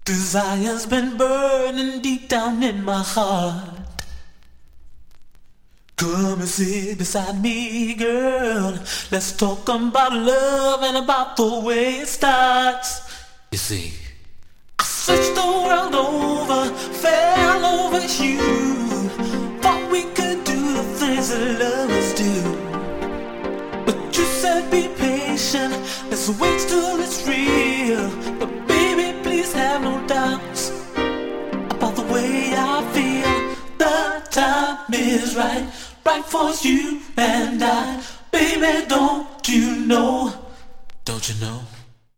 Desire's been burning deep down in my heart. Come and sit beside me, girl. Let's talk about love and about the way it starts. You see, I searched the world over, fell over you. Thought we could do the things that lovers do. But you said be patient, let's wait till it's real. But baby, please have no doubts about the way I feel. The time is right, right for you and I. Baby, don't you know? Don't you know?